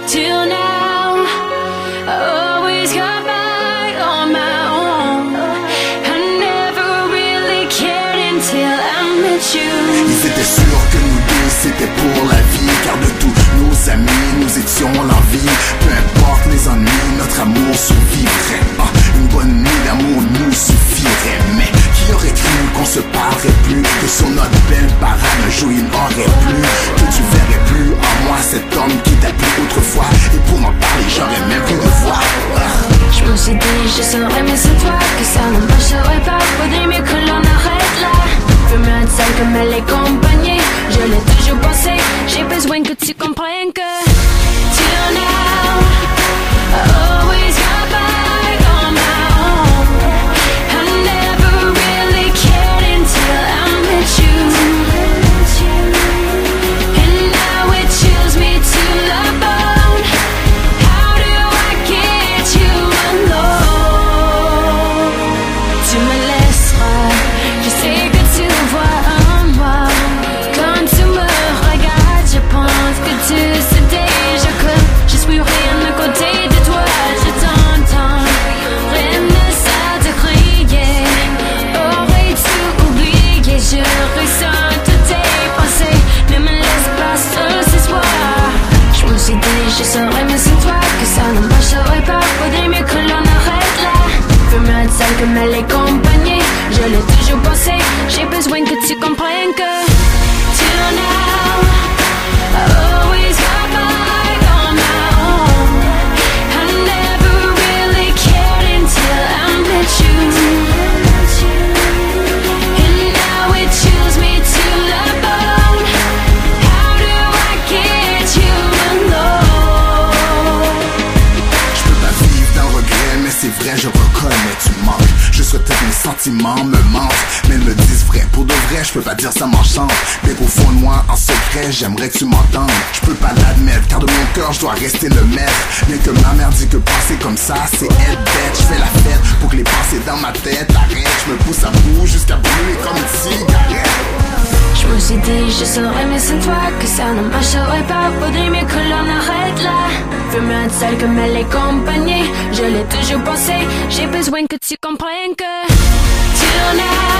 till now. I always got by on my own. I never really cared until I met you. Ils étaient sûrs que nous deux c'était pour la vie, car de tous nos amis nous étions l'envie. Peu importe les ennuis, notre amour survivrait. Une bonne nuit d'amour nous suffirait. Mais qui aurait cru qu'on se parlerait plus, que sur notre belle parade un jour il aurait plu, que tu verrais plus en moi cet homme qui t'a plu autrefois. Et pour en parler j'aurais même pu le voir. Je me suis dit je saurais mais c'est toi, que ça ne marcherait pas. Faudrait mieux que l'on arrête là. Veux mieux être seule que mal accompagnée. Je l'ai toujours pensé, j'ai besoin que tu comprennes que till now I always got by on my own. I never really cared until I met you. And now it chills me to the bone. How do I get you alone? Tu me laisseras, je sais que tu vois en moi. Quand tu me regardes, je pense que tu sais déjà que je suis rien à côté de toi. Je t'entends, rien ne ça te crier. Aurais-tu oublié, je ressens toutes tes pensées. Ne me laisse pas seul ce soir. Je me suis dit, je saurais mais c'est toi, que ça ne marcherait pas. Faudrait mieux que l'on arrête là. Veux mieux être seule que mal accompagnée. Je l'ai toujours pensé, j'ai besoin que tu comprennes que till now I always got by on my own. I never really cared until I met you. And now it chills me to the bone. How do I get you alone? Je peux pas vivre d'un regret, mais c'est vrai, je reconnais, tu manques. Je souhaitais que mes sentiments me mentent, mais ils me disent vrai. Pour de vrai, je peux pas dire ça m'enchante, mais au fond de moi, en secret, j'aimerais que tu m'entendes. Je peux pas l'admettre, car de mon cœur, je dois rester le maître. Bien que ma mère dit que penser comme ça, c'est être bête. Je fais la fête pour que les pensées dans ma tête arrêtent. Je me pousse à bout jusqu'à brûler comme une cigarette. Je me suis dit, je saurais mais c'est toi, que ça ne marcherait pas. Faudrait mieux que l'on arrête là. Veux mieux être seule que mal accompagnée. Je l'ai toujours pensé, j'ai besoin que tu comprennes que till now